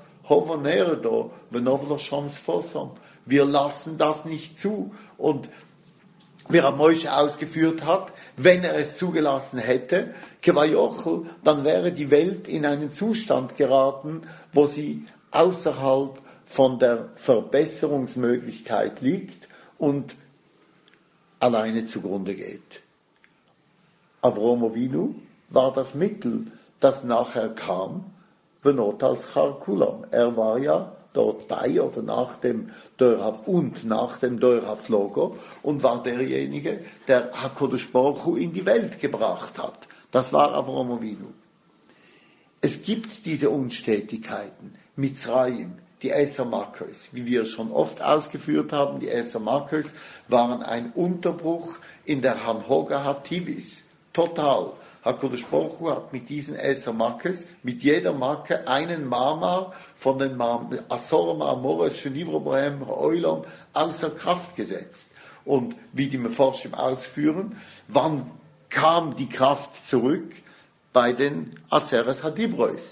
wir lassen das nicht zu. Und wie Rav Moshe ausgeführt hat, wenn er es zugelassen hätte, dann wäre die Welt in einen Zustand geraten, wo sie außerhalb von der Verbesserungsmöglichkeit liegt und alleine zugrunde geht. Avraham Avinu war das Mittel, das nachher kam, benot als Char Kulam. Er war ja dort bei oder nach dem Doirav und nach dem Doira-Floger und war derjenige, der HaKadosh Baruch Hu in die Welt gebracht hat. Das war Avraham Avinu. Es gibt diese Unstetigkeiten. Mitzrayim, die Eser Makos, wie wir schon oft ausgeführt haben, die Eser Makos waren ein Unterbruch in der Hanhoga Hativis. Total. HaKadosh Baruch Hu hat mit diesen Eser Makos, mit jeder Marke einen Mama von den Asor Ma'amores, Shenivro Bohem, Oilam, außer Kraft gesetzt. Und wie die Meforschim ausführen, wann kam die Kraft zurück? Bei den Aseres Hadibrois.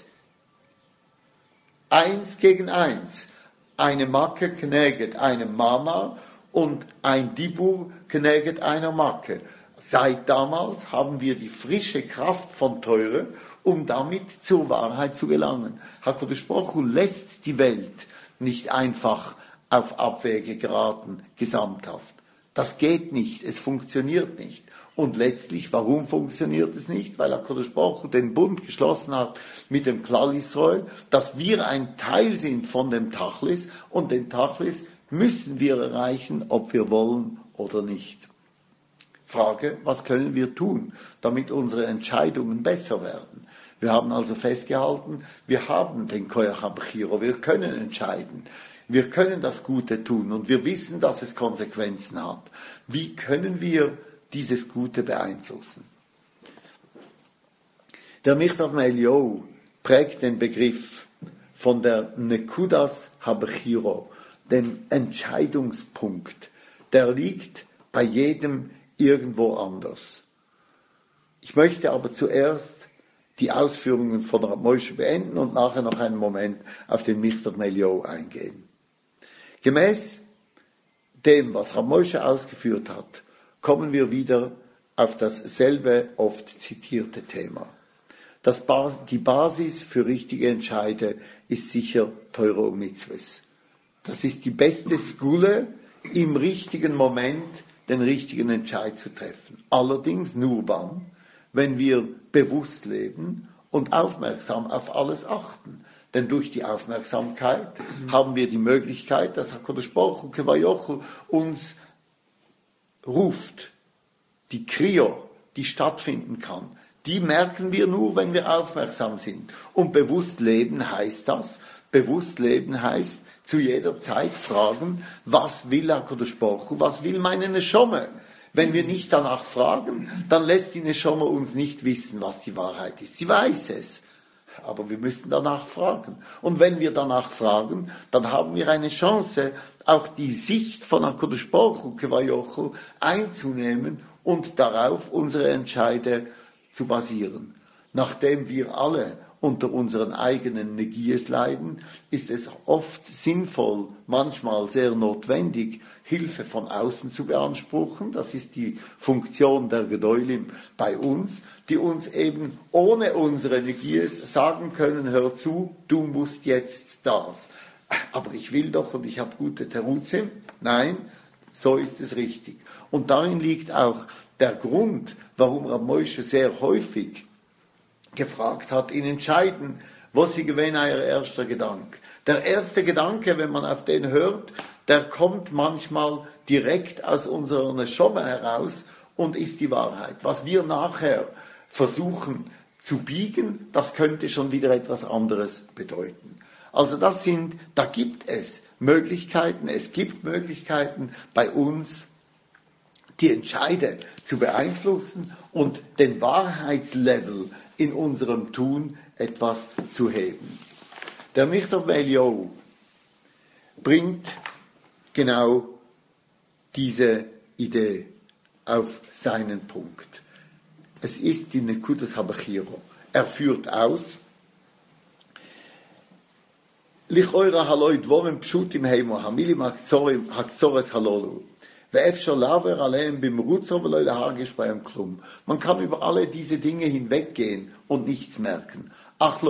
Eins gegen eins. Eine Marke knäget einem Mama und ein Dibur knäget einer Marke. Seit damals haben wir die frische Kraft von Teure, um damit zur Wahrheit zu gelangen. HaKadosh Baruch Hu lässt die Welt nicht einfach auf Abwege geraten, gesamthaft. Das geht nicht, es funktioniert nicht. Und letztlich, warum funktioniert es nicht? Weil HaKadosh Baruch Hu den Bund geschlossen hat mit dem Klal Yisrael, dass wir ein Teil sind von dem Tachlis und den Tachlis müssen wir erreichen, ob wir wollen oder nicht. Frage, was können wir tun, damit unsere Entscheidungen besser werden? Wir haben also festgehalten, wir haben den Koyach HaBechira, wir können entscheiden, wir können das Gute tun und wir wissen, dass es Konsequenzen hat. Wie können wir dieses Gute beeinflussen? Der Michtav Me'Eliyahu prägt den Begriff von der Nekudas HaBechira, dem Entscheidungspunkt. Der liegt bei jedem irgendwo anders. Ich möchte aber zuerst die Ausführungen von Rav Moshe beenden und nachher noch einen Moment auf den Michtav Me'Eliyahu eingehen. Gemäß dem, was Rav Moshe ausgeführt hat, kommen wir wieder auf dasselbe oft zitierte Thema. Das Bas- die Basis für richtige Entscheide ist sicher Teure und Mitzvahs. Das ist die beste Skule, im richtigen Moment den richtigen Entscheid zu treffen. Allerdings nur dann, wenn wir bewusst leben und aufmerksam auf alles achten. Denn durch die Aufmerksamkeit haben wir die Möglichkeit, dass HaKadosh Baruch Hu Kevayochel uns ruft. Die Krio, die stattfinden kann, die merken wir nur, wenn wir aufmerksam sind. Und bewusst leben heißt das. Bewusst leben heißt, zu jeder Zeit fragen, was will HaKadosh Baruch Hu, was will meine Neshome? Wenn wir nicht danach fragen, dann lässt die Neshome uns nicht wissen, was die Wahrheit ist. Sie weiß es, aber wir müssen danach fragen. Und wenn wir danach fragen, dann haben wir eine Chance, auch die Sicht von HaKadosh Baruch Hu Kevayochel einzunehmen und darauf unsere Entscheide zu basieren. Nachdem wir alle unter unseren eigenen Negies leiden, ist es oft sinnvoll, manchmal sehr notwendig, Hilfe von außen zu beanspruchen. Das ist die Funktion der Gedolim bei uns, die uns eben ohne unsere Negies sagen können, hör zu, du musst jetzt das. Aber ich will doch und ich habe gute Teruzim. Nein, so ist es richtig. Und darin liegt auch der Grund, warum Rav Moshe sehr häufig gefragt hat in Entscheiden, Was sie gewesen, ihr erster Gedanke. Der erste Gedanke, wenn man auf den hört, der kommt manchmal direkt aus unserer Neshama heraus und ist die Wahrheit. Was wir nachher versuchen zu biegen, das könnte schon wieder etwas anderes bedeuten. Also das sind, da gibt es Möglichkeiten, es gibt Möglichkeiten bei uns, die Entscheide zu beeinflussen und den Wahrheitslevel in unserem Tun etwas zu heben. Der Michter Eliyahu bringt genau diese Idee auf seinen Punkt. Es ist die Nekudas Habachiro. Er führt aus, Lichoira haloi dvorim pshutim heimo hamilim hakzores halolu. Man kann über alle diese Dinge hinweggehen und nichts merken. Was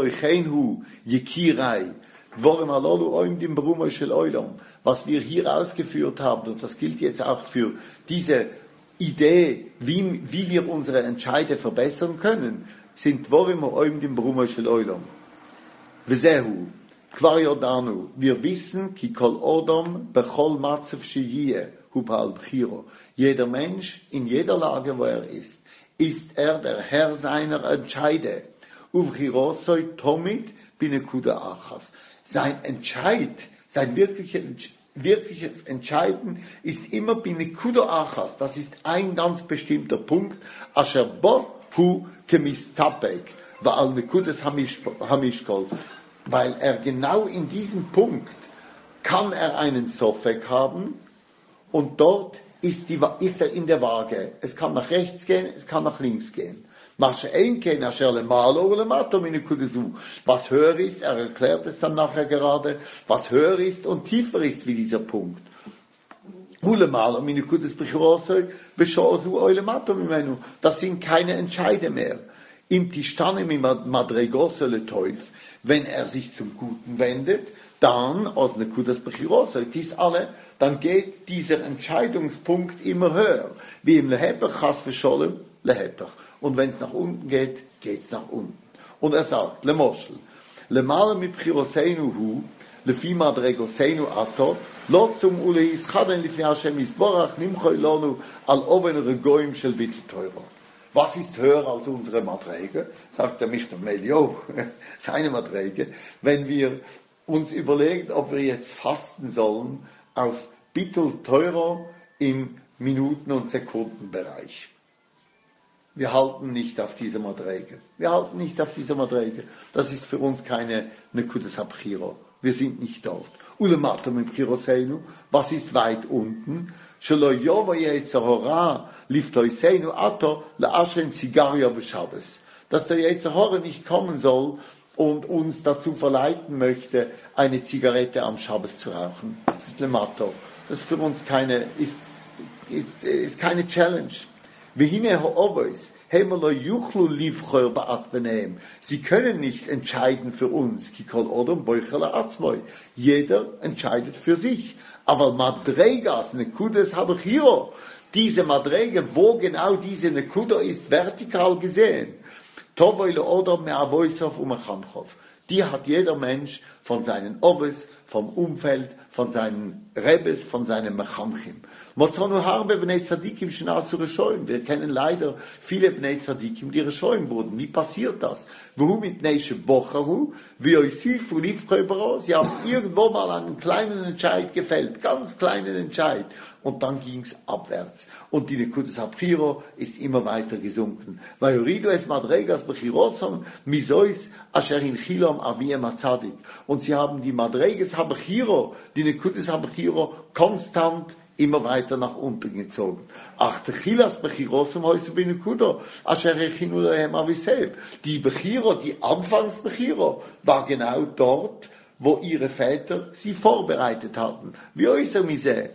wir hier ausgeführt haben, und das gilt jetzt auch für diese Idee, wie, wie wir unsere Entscheide verbessern können, sind Dvorim ha'oim dim Bruma shel Olam. V'zehu, kvar yodanu, wir wissen, ki kol odom bechol matzav sheyeh. Jeder Mensch, in jeder Lage, wo er ist, ist er der Herr seiner Entscheide. Sein Entscheid, sein wirkliches, wirkliches Entscheiden ist immer binekuda achas. Das ist ein ganz bestimmter Punkt. Asher bo hu kemistapek, weil nekudas hamishkol. Weil er genau in diesem Punkt kann er einen Sofek haben. Und dort ist, die, ist er in der Waage. Es kann nach rechts gehen, es kann nach links gehen. Was höher ist, er erklärt es dann nachher gerade, was höher ist und tiefer ist wie dieser Punkt. Das sind keine Entscheide mehr. Wenn er sich zum Guten wendet, dann, aus Nekudas Bechirosa, dies alle, dann geht dieser Entscheidungspunkt immer höher. Wie im Lehepech, Chas v'Sholem, Lehepech. Und wenn es nach unten geht, geht es nach unten. Und er sagt, Le Moschel, Le Male mi Bechiroseinu hu, Le Fi Madregoseinu ato, Lo zum Uleis Chaden Lifnei Hashem Yisborach, Nimchoi Lonu, Al Oven Regoim Shel Bittul Teuro. Was ist höher als unsere Madrege? Sagt der Michter Eliyahu, seine Madrege. Wenn wir uns überlegen, ob wir jetzt fasten sollen auf Bittul Teuro im Minuten- und Sekundenbereich. Wir halten nicht auf dieser Madrege. Wir halten nicht auf dieser Madrege. Das ist für uns keine Nekudas Habchiro. Wir sind nicht dort. Ulematum im Chiroseinu, was ist weit unten? Shelo yova yetzerhora liftoiseinu ato laashen Zigaria b'Shabbos. Dass der Yetzerhora nicht kommen soll und uns dazu verleiten möchte, eine Zigarette am Schabbos zu rauchen. Das ist Lemato. Das ist für uns keine, ist, ist, ist keine Challenge. Sie können nicht entscheiden für uns. Jeder entscheidet für sich. Aber Madregas, Nekudas Habachiro, diese Madrege, wo genau diese Nekuda ist, vertikal gesehen, die hat jeder Mensch von seinen Oves, vom Umfeld, von seinen Rebbes, von seinen Mechanchim. Wir kennen leider viele Bnei Tzadikim, die Reshoim wurden. Wie passiert das? Sie haben irgendwo mal einen kleinen Entscheid gefällt, ganz kleinen Entscheid. Und dann ging es abwärts. Und die Nekudas Habchiro ist immer weiter gesunken. Weil Yuridu es Madregas Bechirosam misois asher in Chilom aviem atzadik. Und sie haben die Madregas Habchiro, die Nekudas Habchiro, konstant immer weiter nach unten gezogen. Ach, der Chilas Bechirosam heute bin Nekuda asher echinu lehem aviseb. Die Bechiro, die Anfangs-Bechiro, war genau dort, wo ihre Väter sie vorbereitet hatten. Wie äußer mise,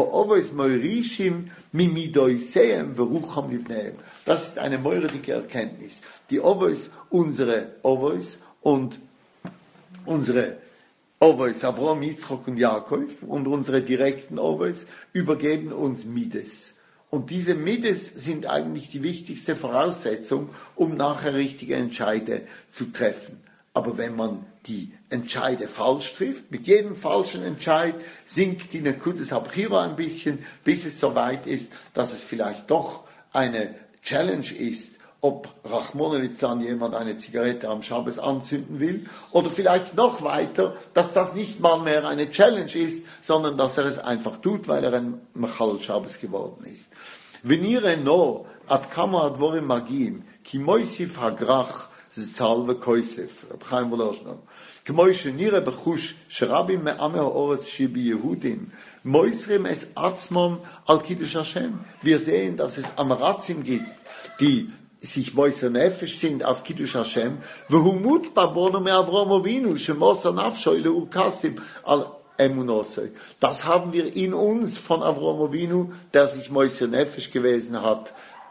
das ist eine meurige Erkenntnis. Die Ovois, unsere Ovois und unsere Ovois, Avraham, Yitzchak und Jakob und unsere direkten Ovois übergeben uns Mides. Und diese Mides sind eigentlich die wichtigste Voraussetzung, um nachher richtige Entscheide zu treffen. Aber wenn man die Entscheide falsch trifft, mit jedem falschen Entscheid sinkt die Nekudas Habchira ein bisschen, bis es so weit ist, dass es vielleicht doch eine Challenge ist, ob Rachmana litzlan jemand eine Zigarette am Schabbos anzünden will, oder vielleicht noch weiter, dass das nicht mal mehr eine Challenge ist, sondern dass er es einfach tut, weil er ein Machal Schabbos geworden ist. Venire no ad kama advorim magim, ki moisif hagrach zalve koisef. Reb Chaim Volozhner. כמו שנראה בחוש שרבים מעמי האורץ שביהודים מויסרים es עצמם על קידוש השם. Wir sehen, dass es Amarazim gibt, die sich Moiser Nefesh sind auf Kiddush Hashem, והומות בבונו מאברהם אבינו, שמוסר נפשו לאורקסים על Emunosei. Das haben wir in uns von Avraham Avinu, der sich Moiser Nefesh gewesen hat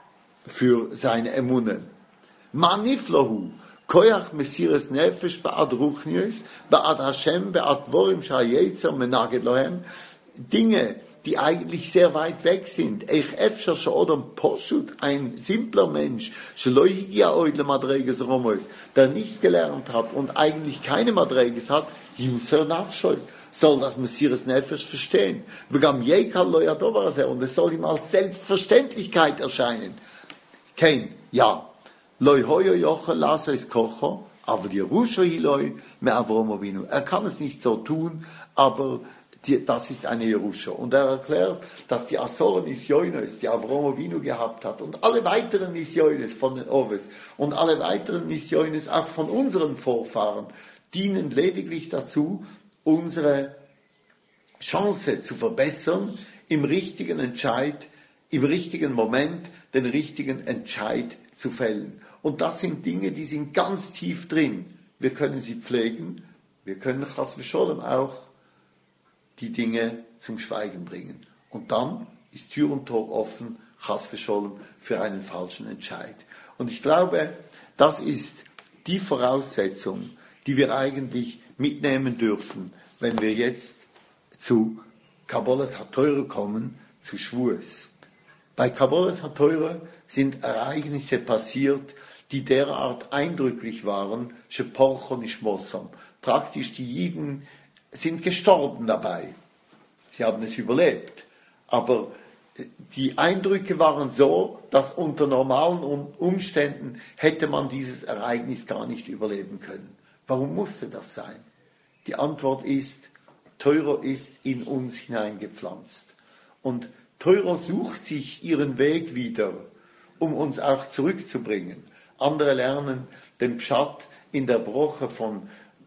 für seine Emunen. Maniflahu, koyach mesiras nefesh ba'ad ruchnius, ba'ad Hashem, ba'ad dvorim sha'yetzer menaged lohem, Dinge, die eigentlich sehr weit weg sind. Ich efscher she'odam poshut, ein simpler Mensch, she'lo higia oid lemadreges romois, der nicht gelernt hat und eigentlich keine Madreges hat, yimser nafshoi, soll das Messias Nefesh verstehen. V'gam yekal lo yadovar hazeh, und es soll ihm als Selbstverständlichkeit erscheinen. Kein, ja. Loi hoyo yochel lasois kocho, aber die Rusho hiloi me Avraham Avinu. Er kann es nicht so tun, aber die, das ist eine Jerusha. Und er erklärt, dass die Asoren Nisyoines, die Avraham Avinu gehabt hat, und alle weiteren Nisyoines von den Oves und alle weiteren Nisyoines auch von unseren Vorfahren, dienen lediglich dazu, unsere Chance zu verbessern, im richtigen Entscheid, im richtigen Moment den richtigen Entscheid zu fällen. Und das sind Dinge, die sind ganz tief drin. Wir können sie pflegen, wir können Chas v'Sholem auch die Dinge zum Schweigen bringen. Und dann ist Tür und Tor offen, Chas v'Sholem, für einen falschen Entscheid. Und ich glaube, das ist die Voraussetzung, die wir eigentlich mitnehmen dürfen, wenn wir jetzt zu Kabbalas HaTorah kommen, zu Schwurs. Bei Kabbalas HaTorah sind Ereignisse passiert, die derart eindrücklich waren, sheporcho nishmosam. Praktisch die Jiden sind gestorben dabei. Sie haben es überlebt. Aber die Eindrücke waren so, dass unter normalen Umständen hätte man dieses Ereignis gar nicht überleben können. Warum musste das sein? Die Antwort ist, Torah ist in uns hineingepflanzt. Und Torah sucht sich ihren Weg wieder, um uns auch zurückzubringen. Andere lernen den Pshat in der Broche von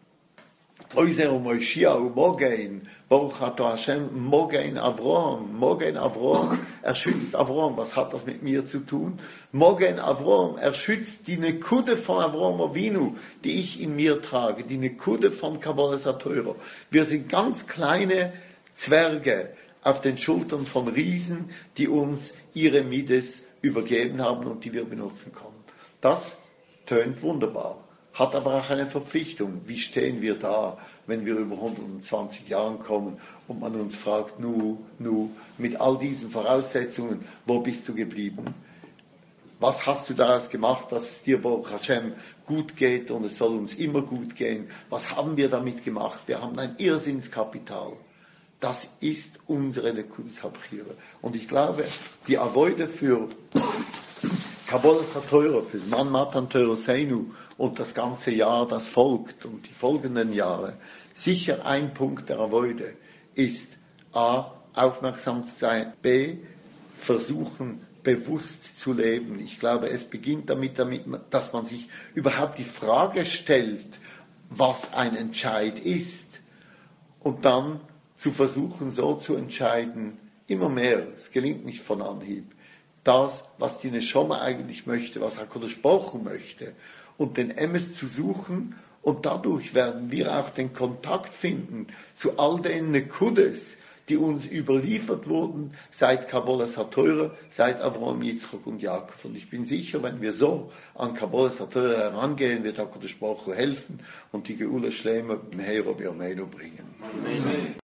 Oizer und Moishia und Mogein, Baruch Ato Hashem, Mogein Avrom, Mogein Avrom, er schützt Avrom. Was hat das mit mir zu tun? Mogein Avrom, er schützt die Nekude von Avraham Avinu, die ich in mir trage, die Nekude von Kabbalas HaTorah. Wir sind ganz kleine Zwerge auf den Schultern von Riesen, die uns ihre Mides übergeben haben und die wir benutzen können. Das tönt wunderbar, hat aber auch eine Verpflichtung. Wie stehen wir da, wenn wir über hundertzwanzig Jahre kommen und man uns fragt, nu, nu, mit all diesen Voraussetzungen, wo bist du geblieben? Was hast du daraus gemacht, dass es dir, Baruch Hashem, gut geht und es soll uns immer gut gehen? Was haben wir damit gemacht? Wir haben ein Irrsinnskapital. Das ist unsere Nekudas Habchira. Und ich glaube, die Avoide für Kabbalas HaTorah, für Zman Matan Torah Seinu und das ganze Jahr, das folgt und die folgenden Jahre, sicher ein Punkt der Avoide ist A, aufmerksam zu sein, B, versuchen, bewusst zu leben. Ich glaube, es beginnt damit, damit, dass man sich überhaupt die Frage stellt, was ein Entscheid ist, und dann zu versuchen, so zu entscheiden, immer mehr, es gelingt nicht von Anhieb, das, was die Neshama eigentlich möchte, was HaKadosh Baruch Hu möchte, und den Emes zu suchen, und dadurch werden wir auch den Kontakt finden zu all den Nekudes, die uns überliefert wurden seit Kabbalas HaTorah, seit Avraham, Yitzchak und Jakob. Und ich bin sicher, wenn wir so an Kabbalas HaTorah herangehen, wird HaKadosh Baruch Hu helfen und die Geula Shlema Meheira B'Yameinu bringen. Amen.